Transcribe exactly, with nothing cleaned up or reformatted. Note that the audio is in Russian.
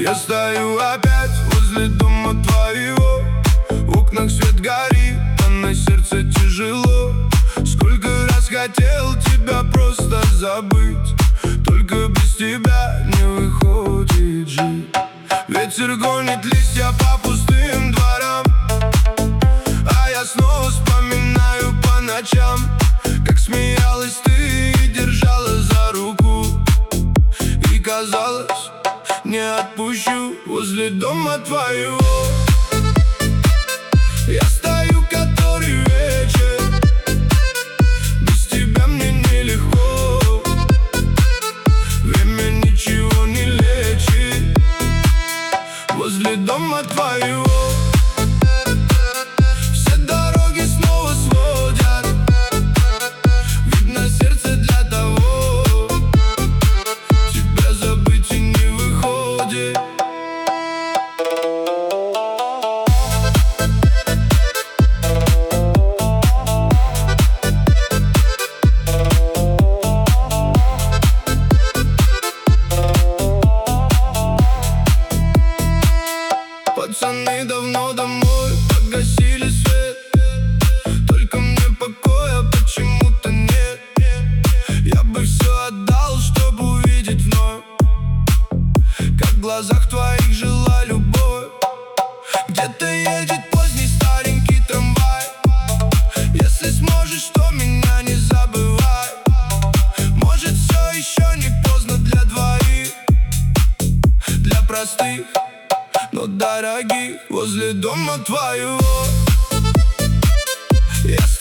Я стою опять возле дома твоего, в окнах свет горит, а на сердце тяжело. Сколько раз хотел тебя просто забыть, только без тебя не выходит жить. Ветер гонит листья по пустым дворам, а я снова вспоминаю по ночам, как смеялась ты и держала за руку. И казалось, не отпущу возле дома твоего. Я стою который вечер, без тебя мне нелегко. Время ничего не лечит возле дома твоего. Все дороги снова сводят, видно сердце для того, тебя забыть и не выходит. Пацаны давно домой погасили свет, только мне покоя почему-то нет. Я бы все отдал, чтобы увидеть вновь, как в глазах твоих жила любовь. Где-то едет поздний старенький трамвай, если сможешь, то меня не забывай. Может, все еще не поздно для двоих, для простых, но дорогих, возле дома твоего. Я